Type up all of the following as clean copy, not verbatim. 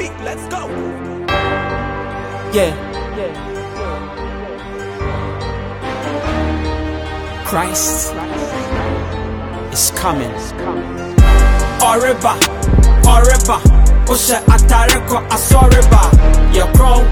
beat, let's go. Yeah. Christ is coming. Oreba, Oreba, Osha Atareko Asoreba. Ya crown,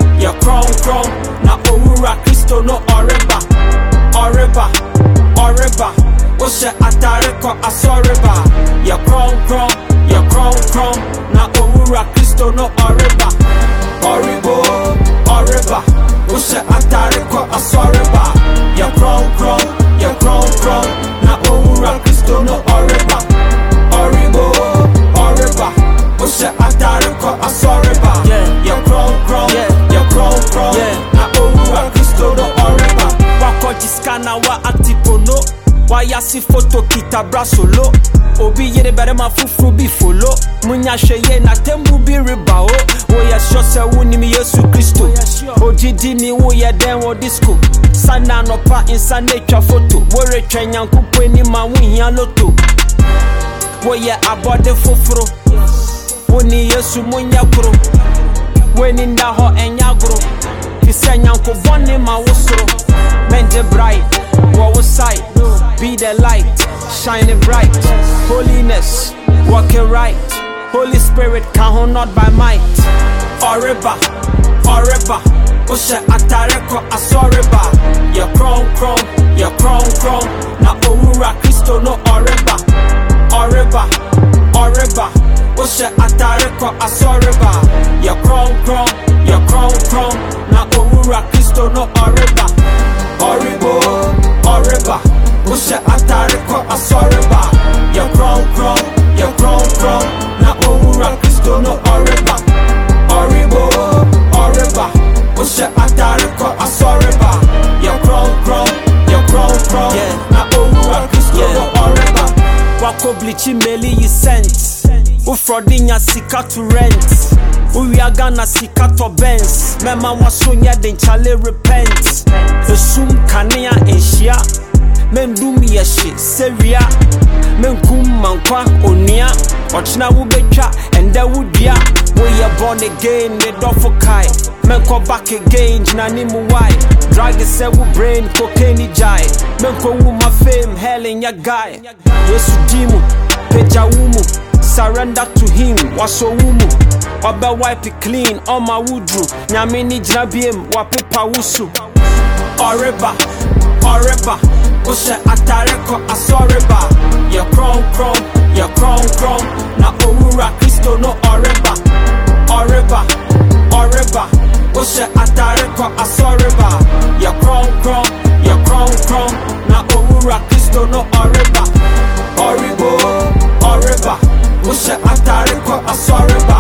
na Owura Christo no Oreba. Oreba, Oreba, Osha Atareko Asoreba. Ya crown, na Owura Christo no Oreba. Oribo, Oreba, Osha Atareko Asoreba. Ya crown, na Owura Christo no Oreba. Oribo, Oreba, Osha Atareko Asoreba. Ya crown, na Owura Christo no Oreba. Wako jiskana wa atipono, wa yasi photo kita brasolo. Obi yere bere ma fufru bi folo. Munya sheye na tembu bi ribao. Oya shose wuni mi Yesu Kristo. Ojidi ni woye den wo disco. Sana no pa insa nature photo. Wore twenyanku pweni ma wunya loto. Woye abode fufru. Woni Yesu munya kuro. Weni ndaho enyagro. Kise nyanku boni ma wusro. Menje bright, what was sight? Be the light, shining bright. Holiness, walking right. Holy Spirit, can't not by might. Oreba, Oreba, Osha Atareko Asoreba. Ya crown, na Owura Christo no Oreba. Oreba, Oreba, Osha Atareko Asoreba. Ya crown, na Owura Christo no Oreba. Oribo, Oreba, Osha Atareko Asoreba. Ya crown, na Owura Christo no Oreba. Oribo, Oreba, Osha Atareko Asoreba. Ya crown, na Owura Christo no Oreba. Wako blichi meli yi sent. Ufrodi nya sika to rent. Uyaga na sika to Benz. Mema wasonya den chale repent. Esum kanea enshia. Mendum yeshi seria. Menkum mankwa onia. Ochina wubetwa ende wudia. We are born again, me dofo kai. Menko back again, jina ni muwai. Drag se wu brain, cocaine jai. Menko wu my fame, hell in ya guy. Yesu dimu, peja wumu. Surrender to him, waso wumu. Obe wipe it clean, on my woodru. Nyamini jnabiem, wapipa wusu. Oreba, Oreba, Osha Atareko Asoreba. Ya crown, na Owura Christo no Oreba. Oreba, Oreba, Osha Atareko Asoreba. Ya crown, na Owura Christo no Oreba. Oribo, Oreba, Osha Atareko Asoreba.